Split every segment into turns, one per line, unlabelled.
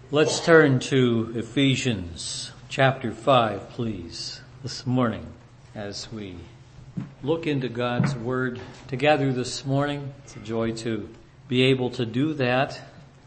Let's turn to Ephesians chapter 5, please, this morning as we look into God's Word together this morning. It's a joy to be able to do that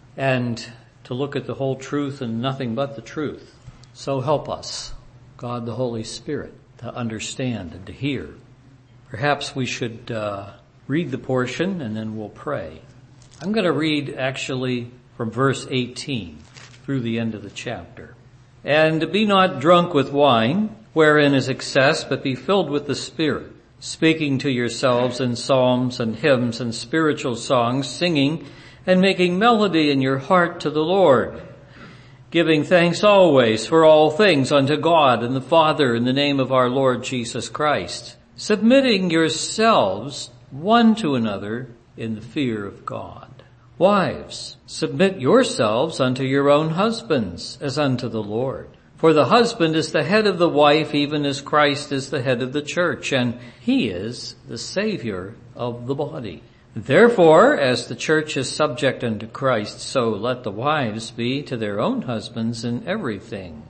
and to look at the whole truth and nothing but the truth. So help us, God the Holy Spirit, to understand and to hear. Perhaps we should read the portion and then we'll pray. I'm going to read actually from verse 18 through the end of the chapter. And be not drunk with wine, wherein is excess, but be filled with the Spirit, speaking to yourselves in psalms and hymns and spiritual songs, singing and making melody in your heart to the Lord, giving thanks always for all things unto God and the Father in the name of our Lord Jesus Christ, submitting yourselves one to another in the fear of God. Wives, submit yourselves unto your own husbands, as unto the Lord. For the husband is the head of the wife, even as Christ is the head of the church, and he is the Savior of the body. Therefore, as the church is subject unto Christ, so let the wives be to their own husbands in everything.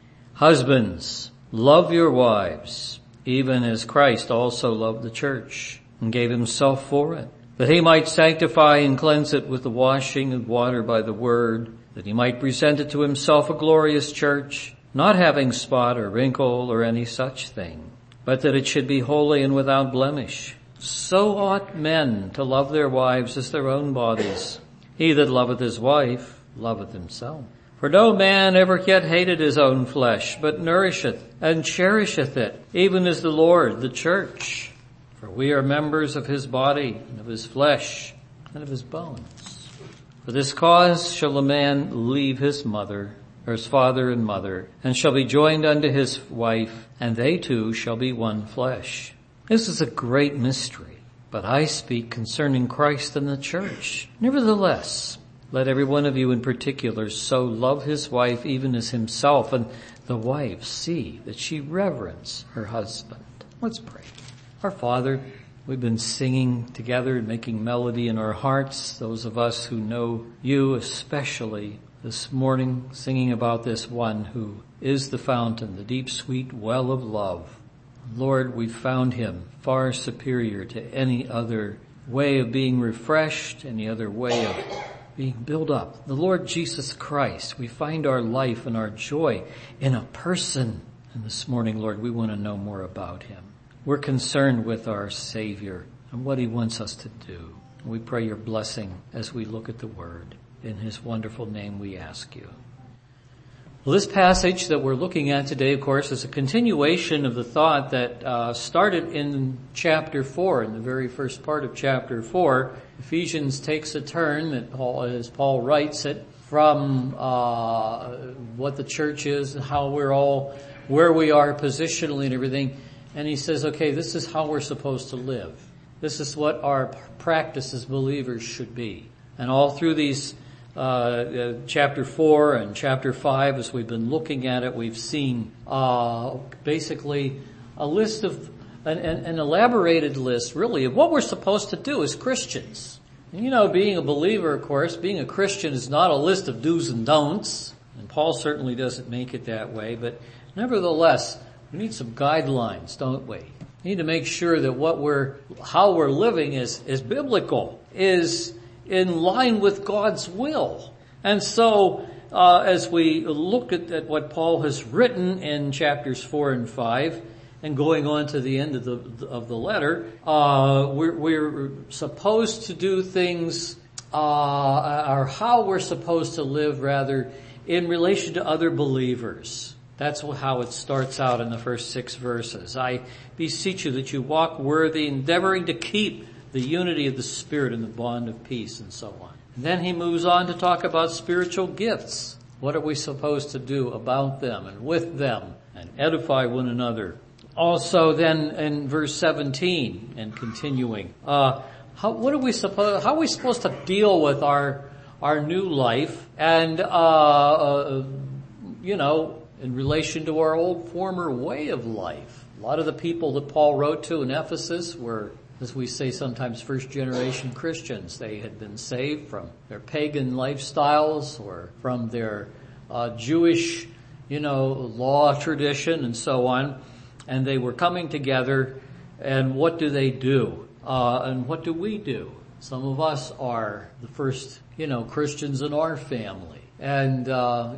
Husbands, love your wives, even as Christ also loved the church, and gave himself for it, that he might sanctify and cleanse it with the washing of water by the word, that he might present it to himself a glorious church, not having spot or wrinkle or any such thing, but that it should be holy and without blemish. So ought men to love their wives as their own bodies. He that loveth his wife loveth himself. For no man ever yet hated his own flesh, but nourisheth and cherisheth it, even as the Lord the church. For we are members of his body, and of his flesh, and of his bones. For this cause shall a man leave his mother, or his father and mother, and shall be joined unto his wife, and they two shall be one flesh. This is a great mystery, but I speak concerning Christ and the church. Nevertheless, let every one of you in particular so love his wife even as himself, and the wife see that she reverence her husband. Let's pray. Our Father, we've been singing together and making melody in our hearts, those of us who know you especially this morning, singing about this one who is the fountain, the deep, sweet well of love. Lord, we found him far superior to any other way of being refreshed, any other way of being built up. The Lord Jesus Christ, we find our life and our joy in a person. And this morning, Lord, we want to know more about him. We're concerned with our Savior and what he wants us to do. We pray your blessing as we look at the word. In his wonderful name we ask you. Well, this passage that we're looking at today, of course, is a continuation of the thought that started in chapter 4, in the very first part of chapter 4. Ephesians takes a turn that as Paul writes it from what the church is and how we're all, where we are positionally and everything. And he says, okay, this is how we're supposed to live. This is what our practice as believers should be. And all through these chapter 4 and chapter 5, as we've been looking at it, we've seen basically a list of, an elaborated list, really, of what we're supposed to do as Christians. And you know, being a believer, of course, being a Christian is not a list of do's and don'ts. And Paul certainly doesn't make it that way. But nevertheless, we need some guidelines, don't we? We need to make sure that how we're living is biblical, is in line with God's will. And so, as we look at what Paul has written in chapters 4 and 5, and going on to the end of the letter, we're supposed to do things, or how we're supposed to live, rather, in relation to other believers. That's how it starts out in the first 6 verses. I beseech you that you walk worthy, endeavoring to keep the unity of the Spirit in the bond of peace, and so on. And then he moves on to talk about spiritual gifts. What are we supposed to do about them and with them, and edify one another? Also then in verse 17 and continuing, how are we supposed to deal with our new life and, in relation to our old former way of life? A lot of the people that Paul wrote to in Ephesus were, as we say sometimes, first generation Christians. They had been saved from their pagan lifestyles or from their Jewish, law tradition and so on. And they were coming together. And what do they do? And what do we do? Some of us are the first, Christians in our family. And,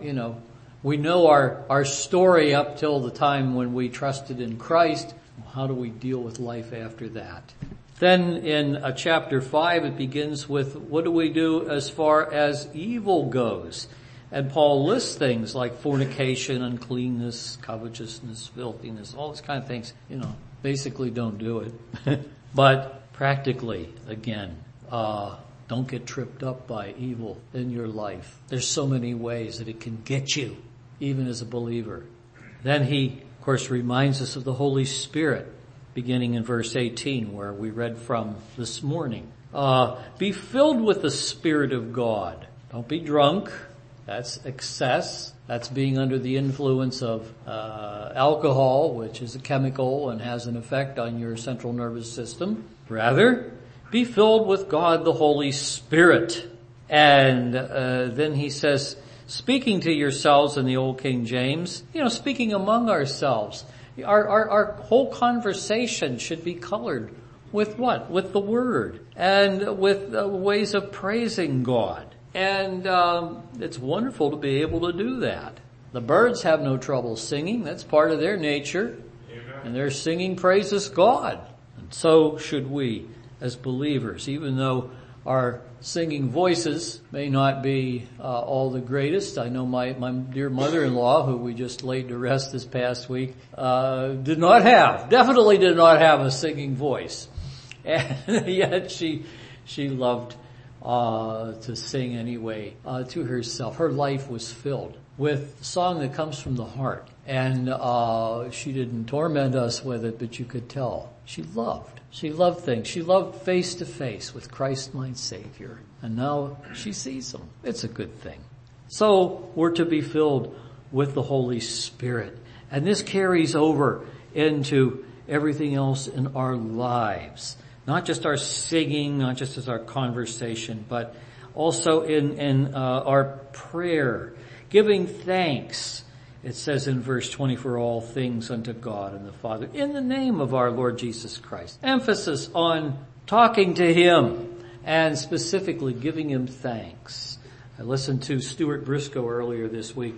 we know our story up till the time when we trusted in Christ. How do we deal with life after that? Then in chapter 5, it begins with what do we do as far as evil goes? And Paul lists things like fornication, uncleanness, covetousness, filthiness, all these kind of things. Basically don't do it. But practically, again, don't get tripped up by evil in your life. There's so many ways that it can get you, even as a believer. Then he, of course, reminds us of the Holy Spirit, beginning in verse 18, where we read from this morning. Be filled with the Spirit of God. Don't be drunk. That's excess. That's being under the influence of alcohol, which is a chemical and has an effect on your central nervous system. Rather, be filled with God the Holy Spirit. And then he says, speaking to yourselves in the Old King James, speaking among ourselves. Our whole conversation should be colored with what? With the Word and with ways of praising God. And it's wonderful to be able to do that. The birds have no trouble singing. That's part of their nature. Amen. And their singing praises God. And so should we as believers, even though our singing voices may not be all the greatest. I know my dear mother-in-law, who we just laid to rest this past week, definitely did not have a singing voice. And yet she loved to sing anyway to herself. Her life was filled with song that comes from the heart. And she didn't torment us with it, but you could tell. She loved things. She loved face to face with Christ my Savior. And now she sees him. It's a good thing. So we're to be filled with the Holy Spirit. And this carries over into everything else in our lives. Not just our singing, not just as our conversation, but also in our prayer. Giving thanks. It says in verse 20, for all things unto God and the Father, in the name of our Lord Jesus Christ. Emphasis on talking to him and specifically giving him thanks. I listened to Stuart Briscoe earlier this week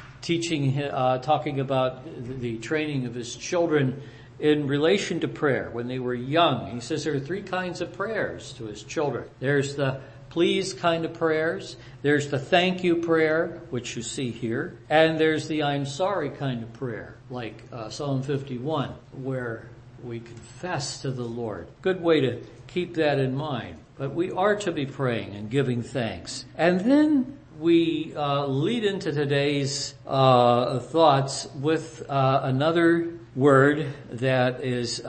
talking about the training of his children in relation to prayer when they were young. He says there are 3 kinds of prayers to his children. There's the please kind of prayers. There's the thank you prayer, which you see here. And there's the I'm sorry kind of prayer, like Psalm 51, where we confess to the Lord. Good way to keep that in mind. But we are to be praying and giving thanks. And then we lead into today's thoughts with another word that is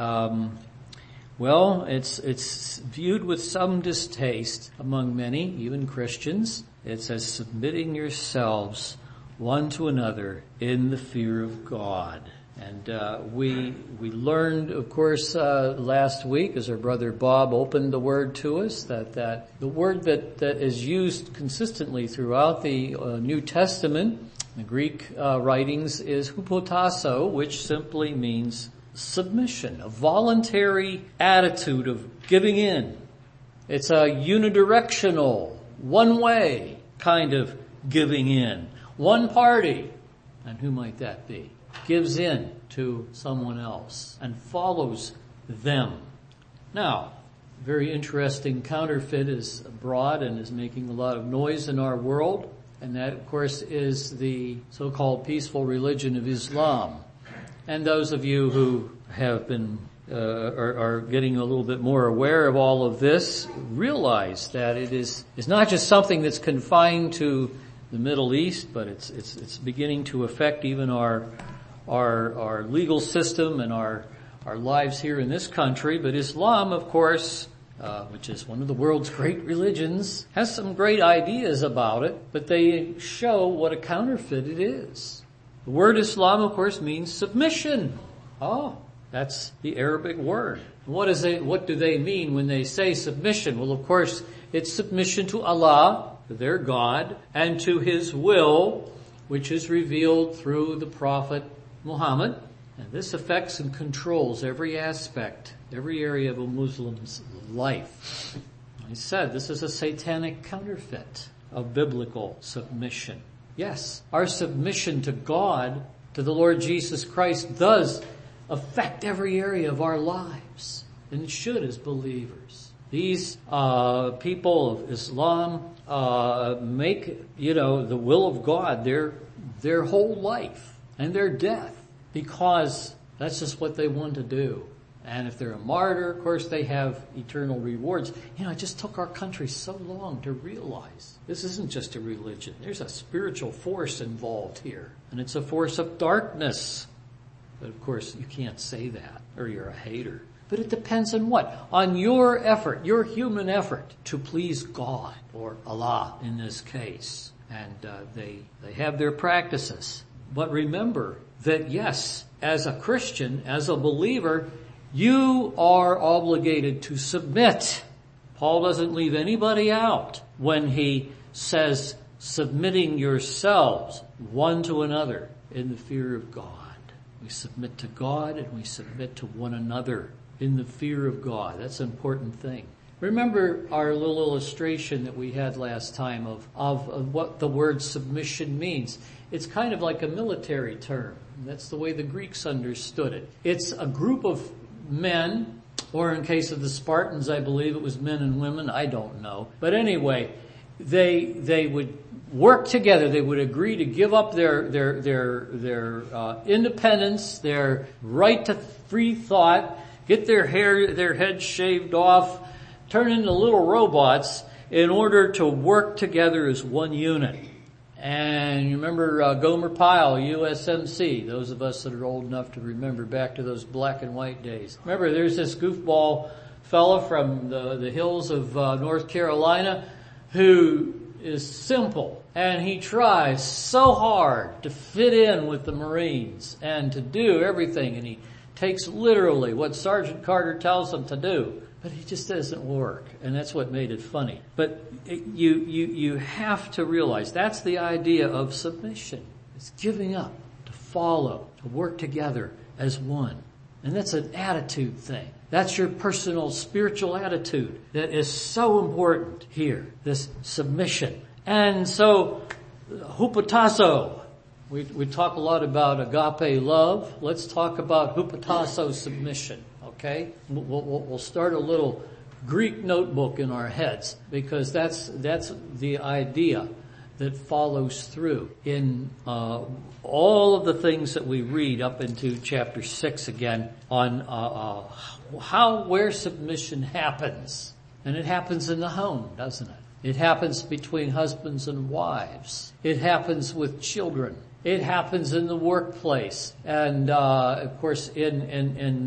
it's viewed with some distaste among many, even Christians. It says, submitting yourselves one to another in the fear of God. And we learned, of course, last week, as our brother Bob opened the word to us, that the word that is used consistently throughout the New Testament, the Greek writings, is hupotasso, which simply means submission, a voluntary attitude of giving in. It's a unidirectional, one-way kind of giving in. One party, and who might that be, gives in to someone else and follows them. Now, very interesting counterfeit is abroad and is making a lot of noise in our world, and that, of course, is the so-called peaceful religion of Islam. And those of you who have been are getting a little bit more aware of all of this realize that it's not just something that's confined to the Middle East, but it's beginning to affect even our legal system and our lives here in this country. But Islam, of course, which is one of the world's great religions, has some great ideas about it, but they show what a counterfeit it is. The word Islam, of course, means submission. Oh, that's the Arabic word. What do they mean when they say submission? Well, of course, it's submission to Allah, their God, and to his will, which is revealed through the prophet Muhammad. And this affects and controls every aspect, every area of a Muslim's life. I said this is a satanic counterfeit of biblical submission. Yes, our submission to God, to the Lord Jesus Christ, does affect every area of our lives. And it should as believers. These people of Islam make, the will of God their whole life and their death, because that's just what they want to do. And if they're a martyr, of course, they have eternal rewards. It just took our country so long to realize this isn't just a religion. There's a spiritual force involved here. And it's a force of darkness. But of course, you can't say that, or you're a hater. But it depends on what? On your effort, your human effort to please God, or Allah in this case. And they have their practices. But remember that yes, as a Christian, as a believer, you are obligated to submit. Paul doesn't leave anybody out when he says submitting yourselves one to another in the fear of God. We submit to God and we submit to one another in the fear of God. That's an important thing. Remember our little illustration that we had last time of what the word submission means. It's kind of like a military term. That's the way the Greeks understood it. It's a group of men, or in case of the Spartans, I believe it was men and women, I don't know. But anyway, they would work together. They would agree to give up their independence, their right to free thought, get their heads shaved off, turn into little robots in order to work together as one unit. And you remember Gomer Pyle, USMC, those of us that are old enough to remember back to those black and white days. Remember, there's this goofball fella from the hills of North Carolina who is simple, and he tries so hard to fit in with the Marines and to do everything, and he takes literally what Sergeant Carter tells him to do. But it just doesn't work, and that's what made it funny. But you have to realize that's the idea of submission. It's giving up, to follow, to work together as one. And that's an attitude thing. That's your personal spiritual attitude that is so important here, this submission. And so, hupotasso. We talk a lot about agape love. Let's talk about hupotasso submission. Okay, we'll start a little Greek notebook in our heads, because that's the idea that follows through in all of the things that we read up into chapter 6 again on where submission happens. And it happens in the home, doesn't it? It happens between husbands and wives. It happens with children. It happens in the workplace, and of course, in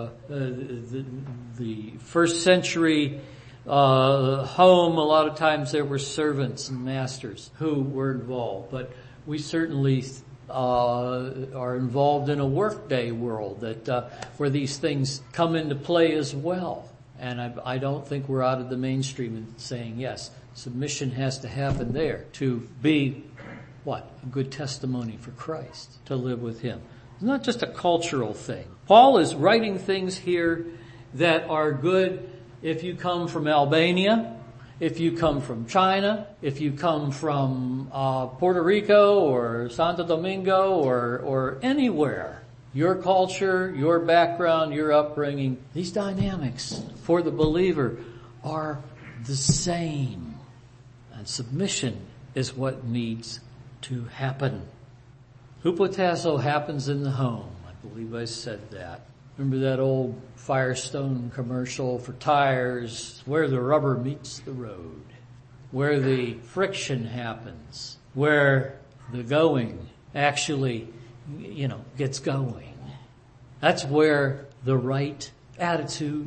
the first century home, a lot of times there were servants and masters who were involved. But we certainly are involved in a workday world that where these things come into play as well. And I don't think we're out of the mainstream in saying yes, submission has to happen there to be. What? A good testimony for Christ, to live with Him. It's not just a cultural thing. Paul is writing things here that are good if you come from Albania, if you come from China, if you come from Puerto Rico or Santo Domingo or anywhere. Your culture, your background, your upbringing, these dynamics for the believer are the same. And submission is what needs to happen. Hupotasso happens in the home. I believe I said that. Remember that old Firestone commercial for tires, where the rubber meets the road, where the friction happens, where the going actually, gets going. That's where the right attitude,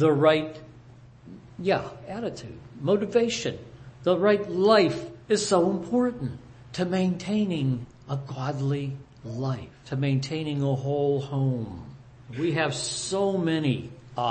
attitude, motivation, the right life is so important to maintaining a godly life, to maintaining a whole home. We have so many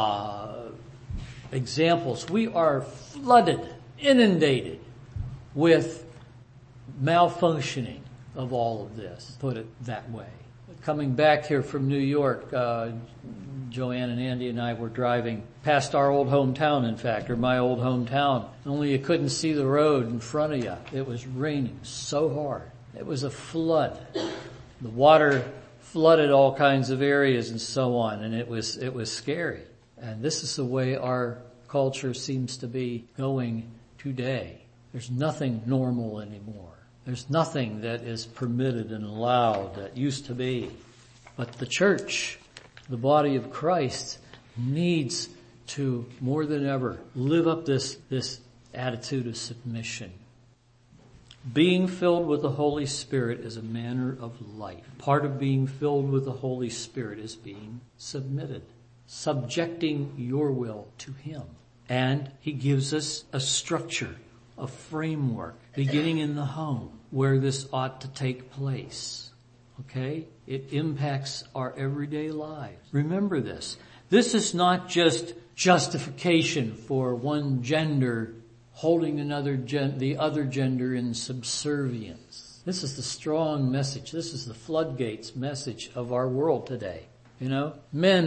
examples. We are flooded, inundated with malfunctioning of all of this, put it that way. Coming back here from New York, Joanne and Andy and I were driving past our old hometown, in fact, or my old hometown. Only you couldn't see the road in front of you. It was raining so hard. It was a flood. The water flooded all kinds of areas and so on, and it was scary. And this is the way our culture seems to be going today. There's nothing normal anymore. There's nothing that is permitted and allowed that used to be. But the church, the body of Christ, needs to, more than ever, live up this attitude of submission. Being filled with the Holy Spirit is a manner of life. Part of being filled with the Holy Spirit is being submitted, subjecting your will to Him. And He gives us a structure, a framework, beginning in the home, where this ought to take place. Okay? It impacts our everyday lives. Remember this. This is not just justification for one gender holding the other gender in subservience. This is the strong message. This is the floodgates message of our world today. You know, men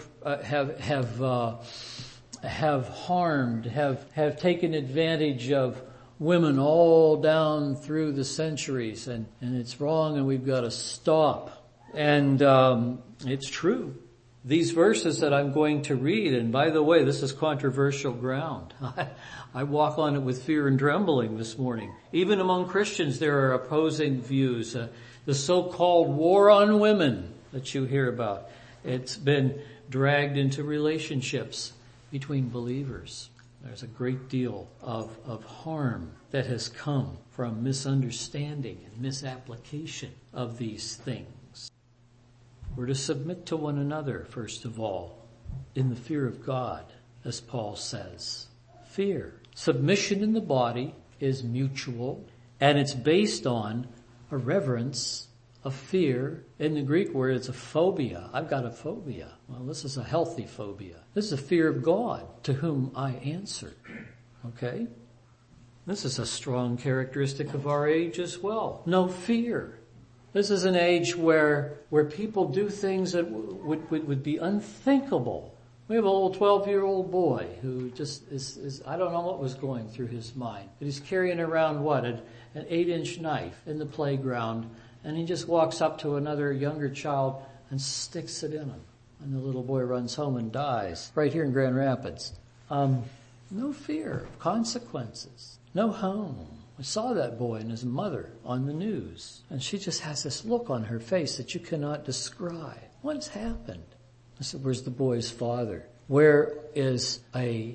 have harmed, have taken advantage of women all down through the centuries, and it's wrong, and we've got to stop. And it's true. These verses that I'm going to read, and by the way, this is controversial ground. I walk on it with fear and trembling this morning. Even among Christians, there are opposing views. The so-called war on women that you hear about, it's been dragged into relationships between believers. There's a great deal of harm that has come from misunderstanding and misapplication of these things. We're to submit to one another, first of all, in the fear of God, as Paul says. Fear. Submission in the body is mutual, and it's based on a reverence, a fear. In the Greek word, it's a phobia. I've got a phobia. Well, this is a healthy phobia. This is a fear of God, to whom I answer. Okay? This is a strong characteristic of our age as well. No fear. This is an age where people do things that would be unthinkable. We have a little 12-year-old boy who just is I don't know what was going through his mind, but he's carrying around an 8-inch knife in the playground, and he just walks up to another younger child and sticks it in him. And the little boy runs home and dies right here in Grand Rapids. No fear of consequences. No home. I saw that boy and his mother on the news, and she just has this look on her face that you cannot describe. What has happened? I said, where's the boy's father? Where is a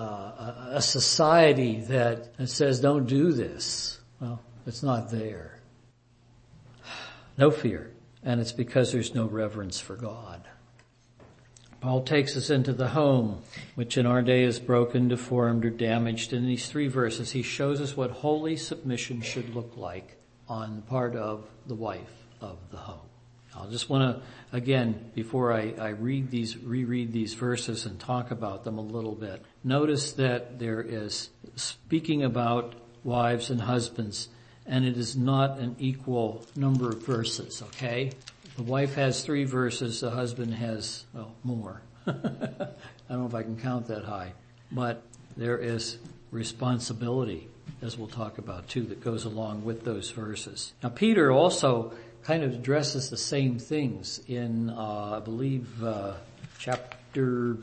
society that says don't do this? Well, it's not there. No fear. And it's because there's no reverence for God. Paul takes us into the home, which in our day is broken, deformed, or damaged. In these 3 verses, he shows us what holy submission should look like on the part of the wife of the home. I just want to, again, before I reread these verses and talk about them a little bit, notice that there is speaking about wives and husbands, and it is not an equal number of verses, okay? The wife has 3 verses, the husband has, more. I don't know if I can count that high. But there is responsibility, as we'll talk about too, that goes along with those verses. Now Peter also kind of addresses the same things in, I believe, chapter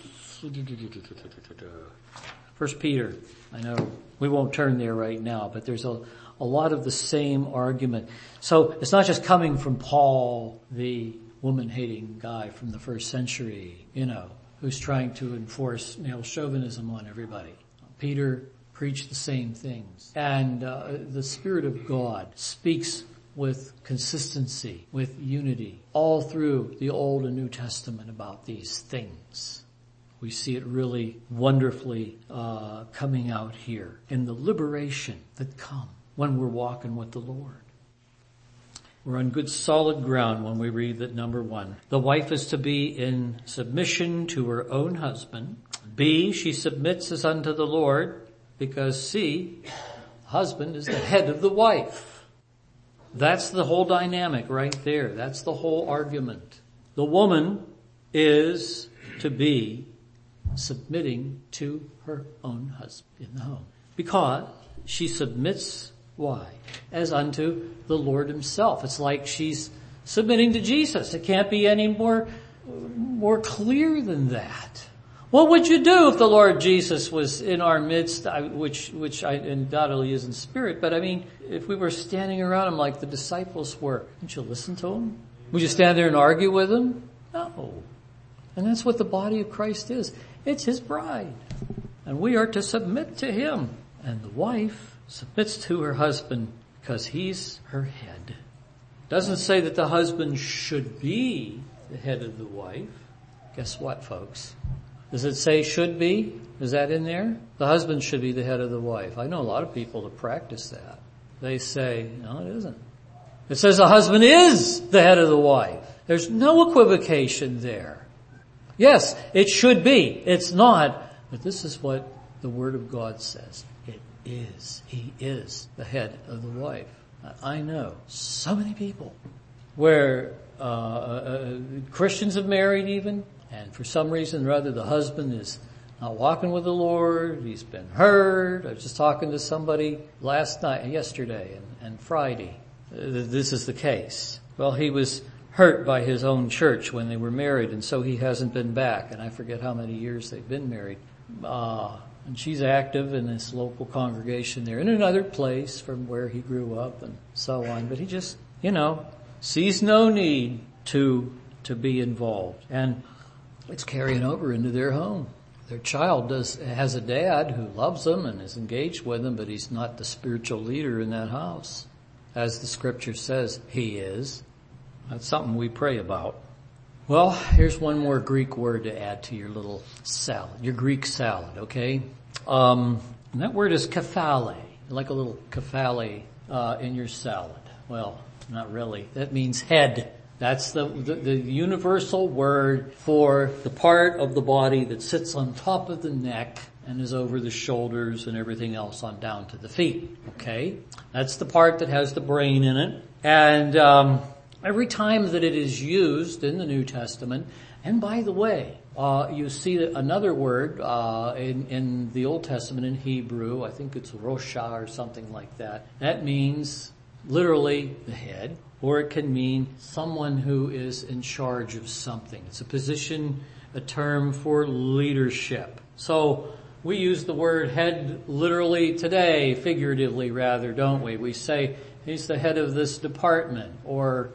1 Peter. I know we won't turn there right now, but there's a lot of the same argument. So it's not just coming from Paul, the woman-hating guy from the first century, who's trying to enforce male chauvinism on everybody. Peter preached the same things. And the Spirit of God speaks with consistency, with unity, all through the Old and New Testament about these things. We see it really wonderfully coming out here in the liberation that comes when we're walking with the Lord. We're on good solid ground when we read that, number 1, the wife is to be in submission to her own husband. B, she submits as unto the Lord, because C, husband is the head of the wife. That's the whole dynamic right there. That's the whole argument. The woman is to be submitting to her own husband in the home. Because she submits, why? As unto the Lord himself. It's like she's submitting to Jesus. It can't be any more clear than that. What would you do if the Lord Jesus was in our midst, which I undoubtedly is in spirit, but I mean, if we were standing around him like the disciples were, wouldn't you listen to him? Would you stand there and argue with him? No. And that's what the body of Christ is. It's his bride. And we are to submit to him. And the wife submits to her husband because he's her head. Doesn't say that the husband should be the head of the wife. Guess what, folks? Does it say should be? Is that in there? The husband should be the head of the wife. I know a lot of people that practice that. They say, no, it isn't. It says the husband is the head of the wife. There's no equivocation there. Yes, it should be. It's not. But this is what the Word of God says. It is. He is the head of the wife. I know so many people where Christians have married even, and for some reason or other the husband is not walking with the Lord. He's been hurt. I was just talking to somebody yesterday and Friday. This is the case. Well, he was hurt by his own church when they were married, and so he hasn't been back. And I forget how many years they've been married. And she's active in this local congregation there in another place from where he grew up and so on. But he just, sees no need to be involved. And it's carrying over into their home. Their child has a dad who loves them and is engaged with them, but he's not the spiritual leader in that house. As the scripture says, he is. That's something we pray about. Well, here's one more Greek word to add to your little salad, your Greek salad, okay? And that word is kephale, like a little kephale in your salad. Well, not really. That means head. That's the universal word for the part of the body that sits on top of the neck and is over the shoulders and everything else on down to the feet, okay? That's the part that has the brain in it. And every time that it is used in the New Testament, and by the way, you see another word in the Old Testament in Hebrew, I think it's rosha or something like that. That means literally the head, or it can mean someone who is in charge of something. It's a position, a term for leadership. So we use the word head literally today, figuratively rather, don't we? We say he's the head of this department, or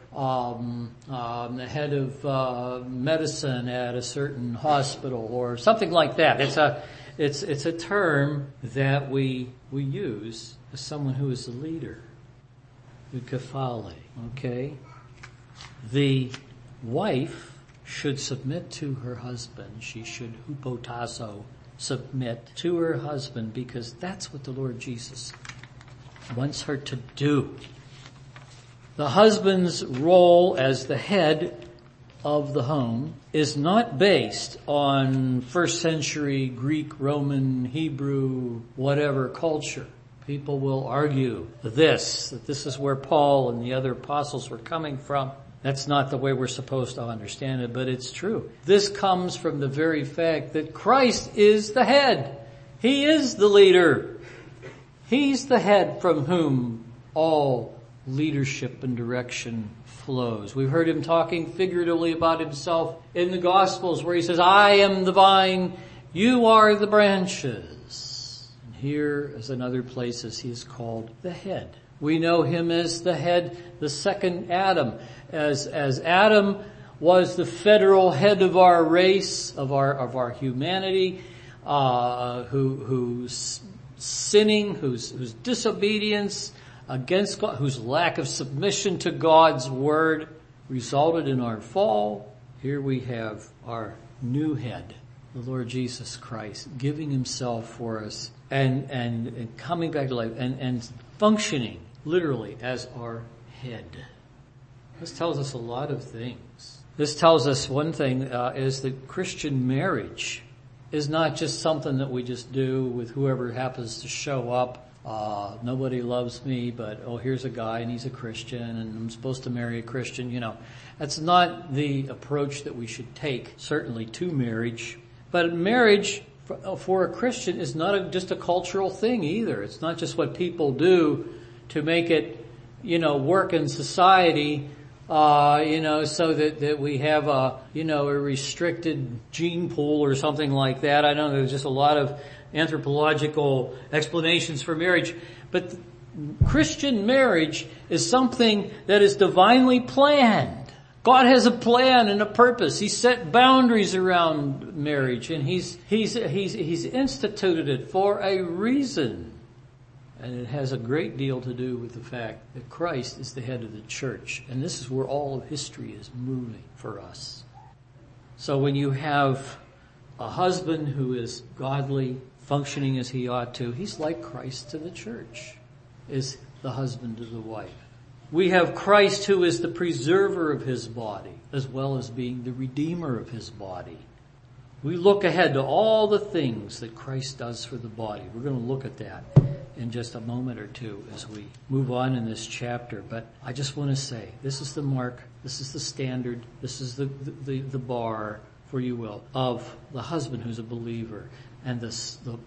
the head of medicine at a certain hospital, or something like that. It's a term that we use as someone who is a leader. Kephale, okay? The wife should submit to her husband. She should hupotasso, submit to her husband, because that's what the Lord Jesus wants her to do. The husband's role as the head of the home is not based on first century Greek, Roman, Hebrew, whatever culture. People will argue that this is where Paul and the other apostles were coming from. That's not the way we're supposed to understand it, but it's true. This comes from the very fact that Christ is the head. He is the leader. He's the head from whom all leadership and direction flows. We've heard him talking figuratively about himself in the Gospels where he says, I am the vine, you are the branches. Here, as in other places, he is called the head. We know him as the head, the second Adam. As Adam was the federal head of our race, of our humanity, whose sinning, whose disobedience against God, whose lack of submission to God's word resulted in our fall. Here we have our new head, the Lord Jesus Christ, giving himself for us and coming back to life and functioning literally as our head. This tells us a lot of things. This tells us one thing is that Christian marriage is not just something that we just do with whoever happens to show up nobody loves me, but here's a guy and he's a Christian and I'm supposed to marry a Christian, That's not the approach that we should take, certainly to marriage. But marriage for a Christian is not just a cultural thing either. It's not just what people do to make it, work in society, so that we have a restricted gene pool or something like that. I know there's just a lot of anthropological explanations for marriage, but Christian marriage is something that is divinely planned. God has a plan and a purpose. He set boundaries around marriage, and He's instituted it for a reason. And it has a great deal to do with the fact that Christ is the head of the church. And this is where all of history is moving for us. So when you have a husband who is godly, functioning as he ought to, he's like Christ to the church, is the husband to the wife. We have Christ who is the preserver of his body, as well as being the redeemer of his body. We look ahead to all the things that Christ does for the body. We're going to look at that in just a moment or two as we move on in this chapter. But I just want to say, this is the mark, this is the standard, this is the bar, for you will, of the husband who's a believer, and the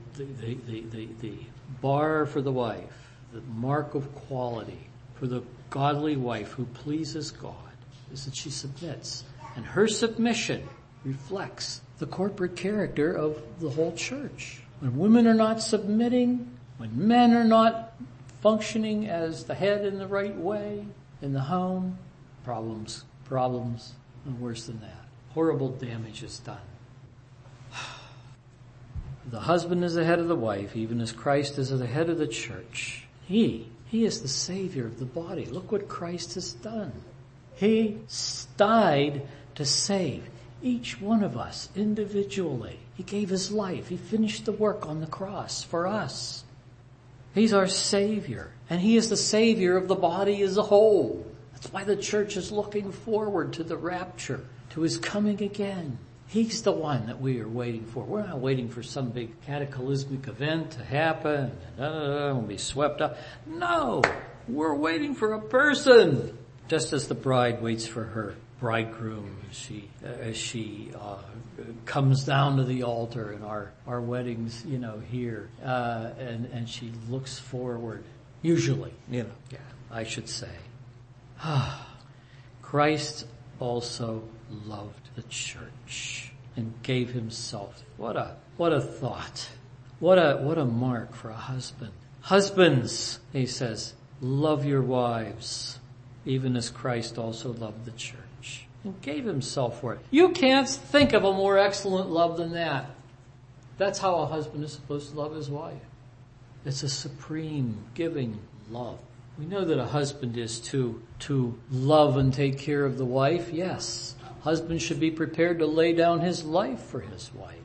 bar for the wife, the mark of quality for the godly wife who pleases God is that she submits. And her submission reflects the corporate character of the whole church. When women are not submitting, when men are not functioning as the head in the right way in the home, problems, and worse than that. Horrible damage is done. The husband is the head of the wife, even as Christ is the head of the church. He is the Savior of the body. Look what Christ has done. He died to save each one of us individually. He gave his life. He finished the work on the cross for us. He's our Savior. And he is the Savior of the body as a whole. That's why the church is looking forward to the rapture, to his coming again. He's the one that we are waiting for. We're not waiting for some big cataclysmic event to happen and we'll be swept up. No, we're waiting for a person. Just as the bride waits for her bridegroom as she comes down to the altar in our weddings, here, and she looks forward, usually, I should say. Christ also loved the church and gave himself. What a thought. What a mark for a husband. Husbands, he says, love your wives, even as Christ also loved the church and gave himself for it. You can't think of a more excellent love than that. That's how a husband is supposed to love his wife. It's a supreme giving love. We know that a husband is to love and take care of the wife. Yes, husband should be prepared to lay down his life for his wife.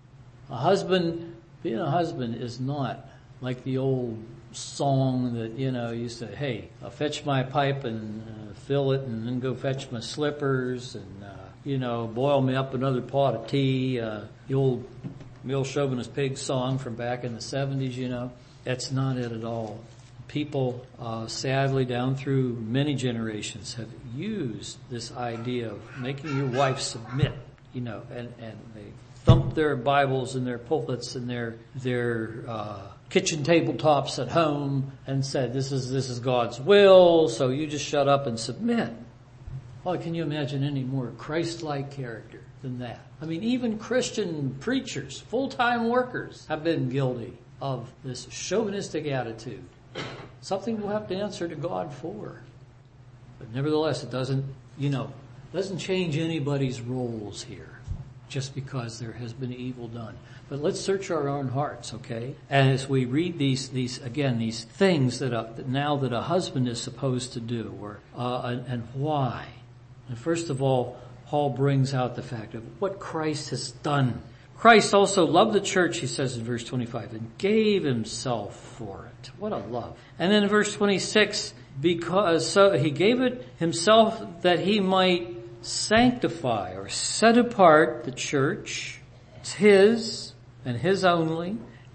Being a husband is not like the old song that, used to, hey, I'll fetch my pipe and fill it and then go fetch my slippers and, boil me up another pot of tea. The old Mill Chauvinist Pig song from back in the 70s, That's not it at all. People, sadly, down through many generations have used this idea of making your wife submit, and they thump their Bibles in their pulpits and their kitchen tabletops at home and said, this is God's will, so you just shut up and submit. Well, can you imagine any more Christ-like character than that? I mean, even Christian preachers, full-time workers, have been guilty of this chauvinistic attitude. Something we'll have to answer to God for. But nevertheless, it doesn't change anybody's roles here just because there has been evil done. But let's search our own hearts, okay? And as we read these things that a husband is supposed to do, and why. And first of all, Paul brings out the fact of what Christ has done. Christ also loved the church, he says in verse 25, and gave himself for it. What a love. And then in verse 26, so he gave it himself that he might sanctify or set apart the church. It's his and his only,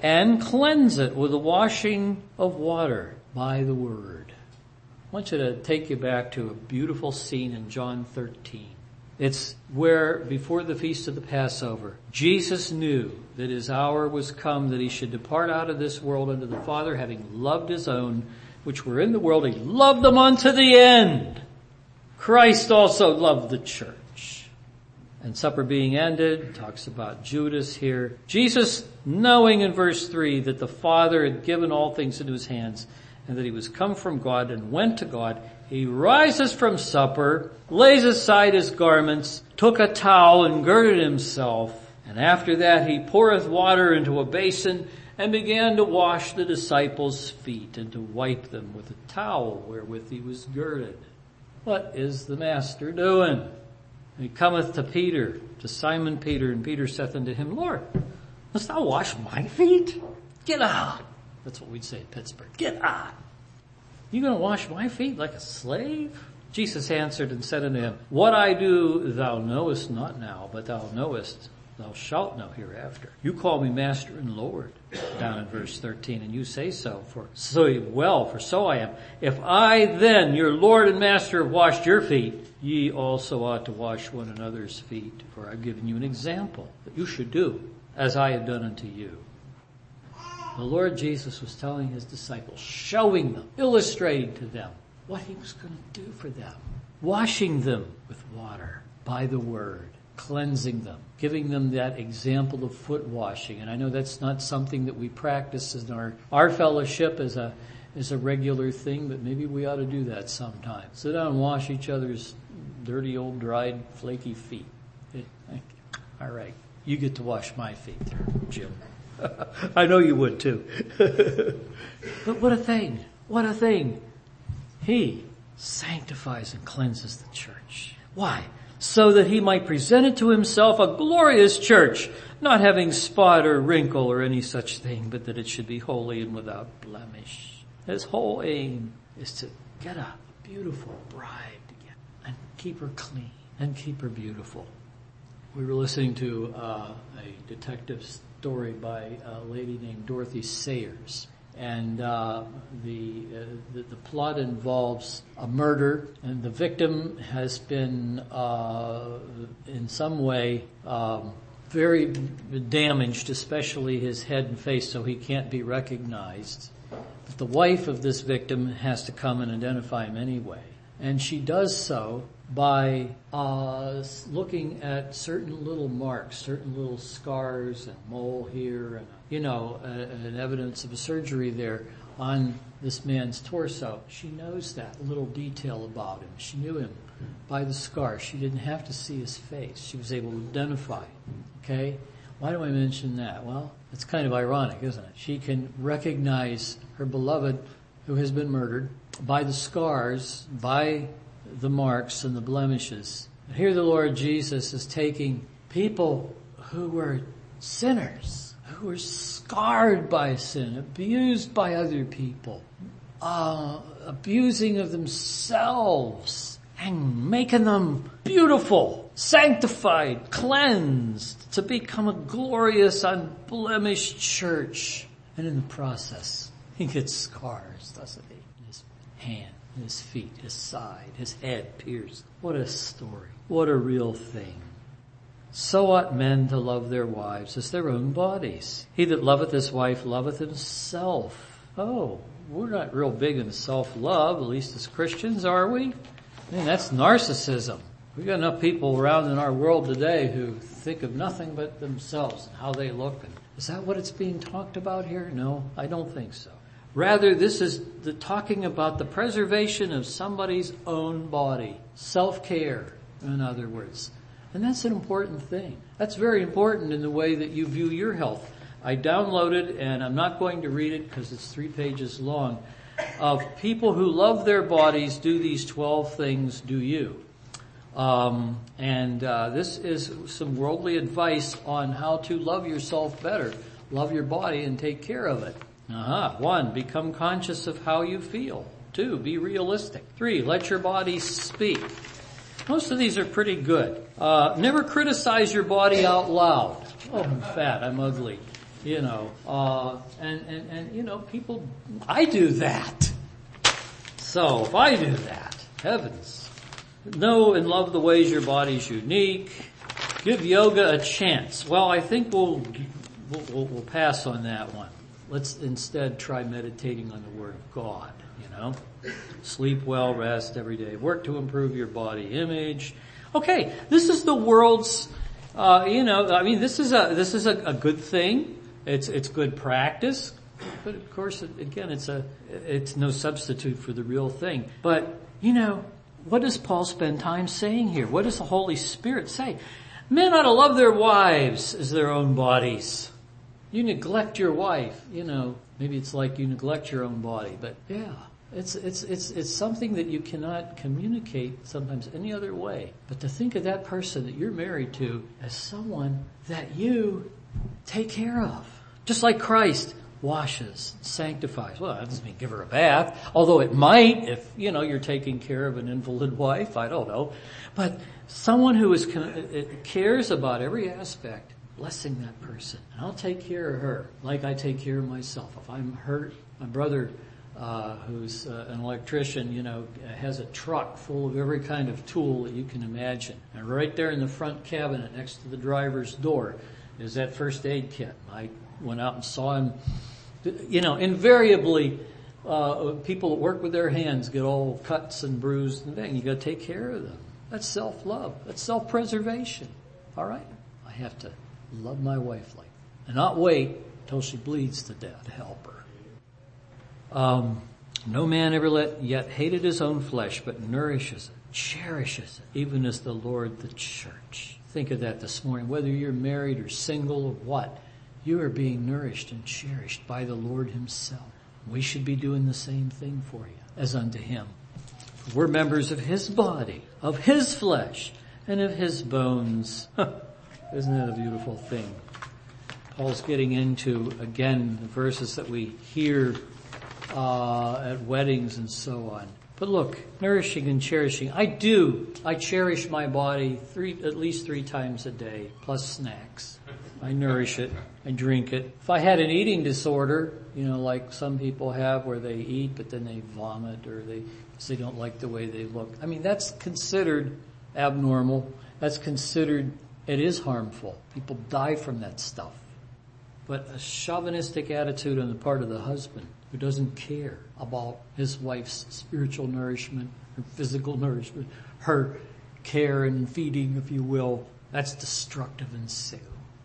and cleanse it with the washing of water by the word. I want you to take you back to a beautiful scene in John 13. It's where, before the feast of the Passover, Jesus knew that his hour was come, that he should depart out of this world unto the Father, having loved his own, which were in the world. He loved them unto the end. Christ also loved the church. And supper being ended, talks about Judas here. Jesus, knowing in verse 3 that the Father had given all things into his hands, and that he was come from God and went to God, he rises from supper, lays aside his garments, took a towel and girded himself, and after that he poureth water into a basin and began to wash the disciples' feet and to wipe them with a towel wherewith he was girded. What is the Master doing? And he cometh to Peter, to Simon Peter, and Peter saith unto him, Lord, dost thou wash my feet? Get out. That's what we'd say in Pittsburgh. Get out. You going to wash my feet like a slave? Jesus answered and said unto him, What I do thou knowest not now, but thou shalt know hereafter. You call me Master and Lord, down in verse 13, and you say so, for so I am. If I then, your Lord and Master, have washed your feet, ye also ought to wash one another's feet, for I've given you an example that you should do as I have done unto you. The Lord Jesus was telling his disciples, showing them, illustrating to them what he was going to do for them, washing them with water by the word, cleansing them, giving them that example of foot washing. And I know that's not something that we practice in our fellowship as a regular thing, but maybe we ought to do that sometime. Sit down and wash each other's dirty, old, dried, flaky feet. All right. You get to wash my feet there, Jim. I know you would too. But what a thing. What a thing. He sanctifies and cleanses the church. Why? So that he might present it to himself a glorious church, not having spot or wrinkle or any such thing, but that it should be holy and without blemish. His whole aim is to get a beautiful bride together and keep her clean and keep her beautiful. We were listening to a detective story by a lady named Dorothy Sayers. And the plot involves a murder, and the victim has been in some way very damaged, especially his head and face, so he can't be recognized. But the wife of this victim has to come and identify him anyway. And she does so by looking at certain little marks, certain little scars and mole here, and an evidence of a surgery there on this man's torso. She knows that little detail about him. She knew him by the scar. She didn't have to see his face. She was able to identify. Okay? Why do I mention that? Well, it's kind of ironic, isn't it? She can recognize her beloved who has been murdered by the scars, by the marks and the blemishes. And here the Lord Jesus is taking people who were sinners, who were scarred by sin, abused by other people, abusing of themselves, and making them beautiful, sanctified, cleansed, to become a glorious, unblemished church. And in the process, he gets scars, doesn't he? In his hand, in his feet, his side, his head pierced. What a story. What a real thing. So ought men to love their wives as their own bodies. He that loveth his wife loveth himself. Oh, we're not real big in self-love, at least as Christians, are we? I mean, that's narcissism. We've got enough people around in our world today who think of nothing but themselves and how they look. And is that what it's being talked about here? No, I don't think so. Rather, this is talking about the preservation of somebody's own body. Self-care, in other words. And that's an important thing. That's very important in the way that you view your health. I downloaded, and I'm not going to read it because it's 3 pages long, of people who love their bodies, do these 12 things, do you. This is some worldly advice on how to love yourself better. Love your body and take care of it. 1, become conscious of how you feel. 2, be realistic. 3, let your body speak. Most of these are pretty good. Never criticize your body out loud. Oh, I'm fat, I'm ugly. And people, I do that. So if I do that, heavens. Know and love the ways your body's unique. Give yoga a chance. Well, I think we'll pass on that one. Let's instead try meditating on the Word of God, Sleep well, rest every day. Work to improve your body image. Okay, this is the world's, this is a good thing. It's good practice. But of course, again, it's no substitute for the real thing. But, what does Paul spend time saying here? What does the Holy Spirit say? Men ought to love their wives as their own bodies. You neglect your wife, maybe it's like you neglect your own body, but yeah, it's something that you cannot communicate sometimes any other way. But to think of that person that you're married to as someone that you take care of. Just like Christ washes, sanctifies. Well, that doesn't mean give her a bath, although it might if, you're taking care of an invalid wife, I don't know. But someone who cares about every aspect, blessing that person. And I'll take care of her like I take care of myself. If I'm hurt, my brother, who's an electrician, has a truck full of every kind of tool that you can imagine. And right there in the front cabinet next to the driver's door is that first aid kit. I went out and saw him. Invariably, people that work with their hands get all cuts and bruised and things. You got to take care of them. That's self-love. That's self-preservation. All right? I have to love my wife like that. And not wait till she bleeds to death to help her. No man ever yet hated his own flesh, but nourishes it, cherishes it, even as the Lord the church. Think of that this morning. Whether you're married or single or what, you are being nourished and cherished by the Lord himself. We should be doing the same thing for you as unto him. We're members of his body, of his flesh, and of his bones. Isn't that a beautiful thing? Paul's getting into, again, the verses that we hear at weddings and so on. But look, nourishing and cherishing. I cherish my body at least 3 times a day, plus snacks. I nourish it. I drink it. If I had an eating disorder, like some people have where they eat but then they vomit or they don't like the way they look. That's considered abnormal. That's considered, it is harmful. People die from that stuff. But a chauvinistic attitude on the part of the husband who doesn't care about his wife's spiritual nourishment, her physical nourishment, her care and feeding, if you will, that's destructive and sick.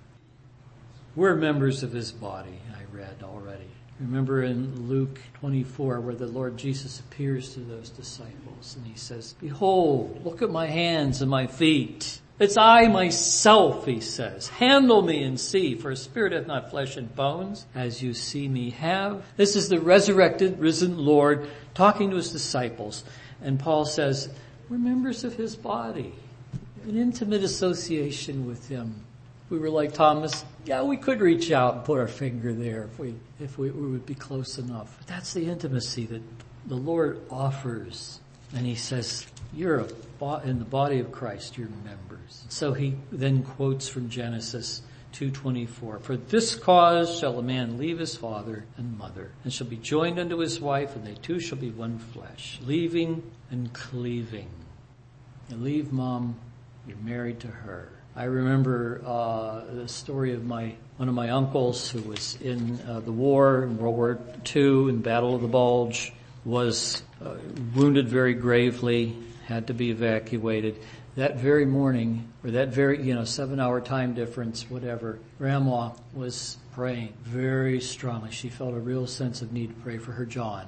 We're members of his body, I read already. Remember in Luke 24 where the Lord Jesus appears to those disciples and he says, "Behold, look at my hands and my feet. It's I myself," he says. "Handle me and see, for a spirit hath not flesh and bones, as you see me have." This is the resurrected, risen Lord talking to his disciples. And Paul says, we're members of his body, an intimate association with him. We were like Thomas, we could reach out and put our finger there if we would be close enough. But that's the intimacy that the Lord offers. And he says, you're in the body of Christ, you're members. So he then quotes from Genesis 2:24, "For this cause shall a man leave his father and mother, and shall be joined unto his wife, and they two shall be one flesh." Leaving and cleaving. You leave mom, you're married to her. I remember the story of one of my uncles who was in the war in World War II in Battle of the Bulge, was wounded very gravely, had to be evacuated. That very morning, or that very 7-hour time difference, whatever, Grandma was praying very strongly. She felt a real sense of need to pray for her John,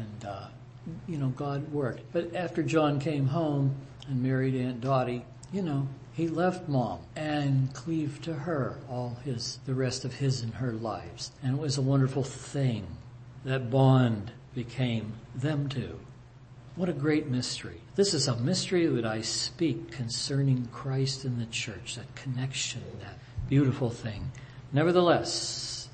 and God worked. But after John came home and married Aunt Dottie, he left mom and cleaved to her the rest of his and her lives. And it was a wonderful thing. That bond became them two. What a great mystery. This is a mystery that I speak concerning Christ and the church, that connection, that beautiful thing. Nevertheless,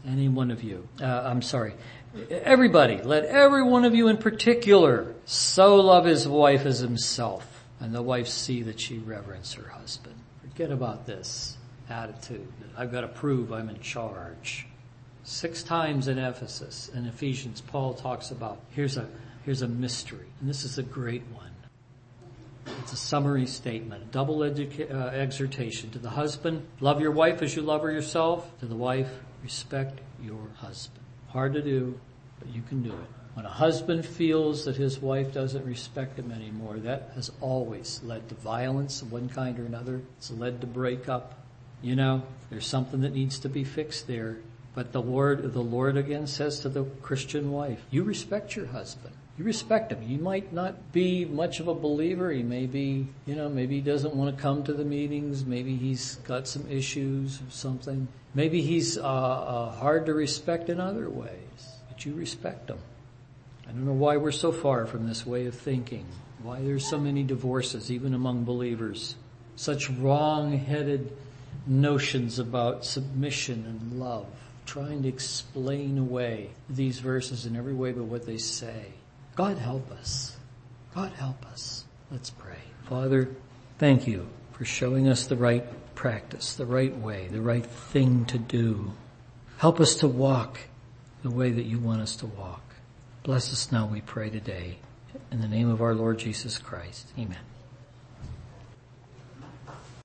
everybody, let every one of you in particular so love his wife as himself. And the wife see that she reverence her husband. Forget about this attitude. I've got to prove I'm in charge. 6 times in Ephesus and Ephesians, Paul talks about, here's a mystery, and this is a great one. It's a summary statement, a double exhortation. To the husband, love your wife as you love her yourself. To the wife, respect your husband. Hard to do, but you can do it. When a husband feels that his wife doesn't respect him anymore, that has always led to violence of one kind or another. It's led to breakup. There's something that needs to be fixed there. But the Lord again says to the Christian wife, you respect your husband. You respect him. He might not be much of a believer. He may be, maybe he doesn't want to come to the meetings. Maybe he's got some issues or something. Maybe he's hard to respect in other ways. But you respect him. I don't know why we're so far from this way of thinking. Why there's so many divorces, even among believers. Such wrong-headed notions about submission and love. Trying to explain away these verses in every way but what they say. God help us. God help us. Let's pray. Father, thank you for showing us the right practice, the right way, the right thing to do. Help us to walk the way that you want us to walk. Bless us now, we pray today. In the name of our Lord Jesus Christ. Amen.